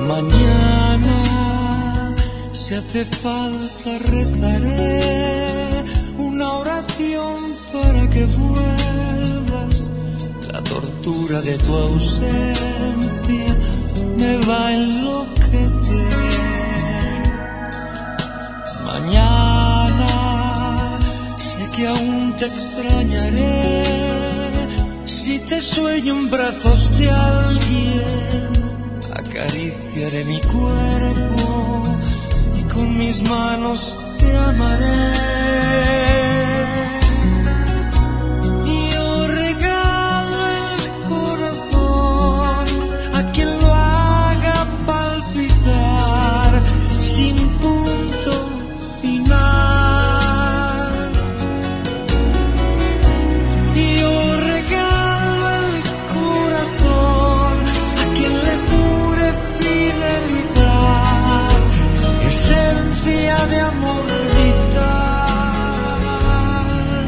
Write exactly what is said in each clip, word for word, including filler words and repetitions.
Mañana, si hace falta, rezaré una oración para que vuelvas. La tortura de tu ausencia me va a enloquecer. Mañana, sé que aún te extrañaré. Si te sueño en brazos de alguien, acariciaré mi cuerpo y con mis manos te amaré. Yo regalo el corazón a quien lo haga palpitar sin punto final. Yo regalo el corazón a quien le jure fidelidad, esencia de amor vital.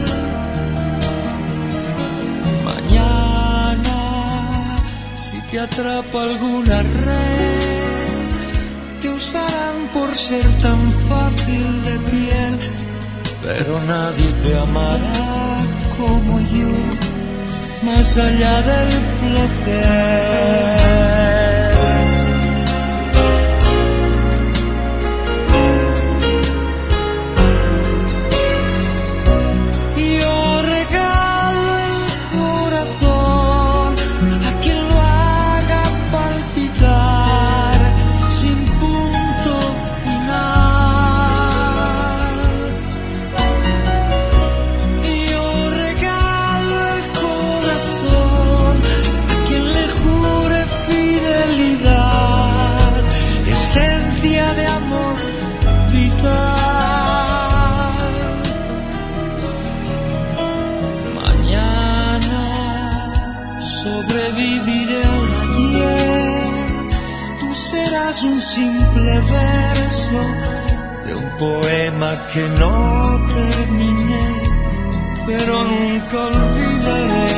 Mañana, si te atrapa alguna red, te usarán por ser tan fácil de piel, pero nadie te amará como yo, más allá del placer. De amor vital. Mañana sobreviviré al ayer. Tú serás un simple verso de un poema que no terminé, pero nunca olvidaré.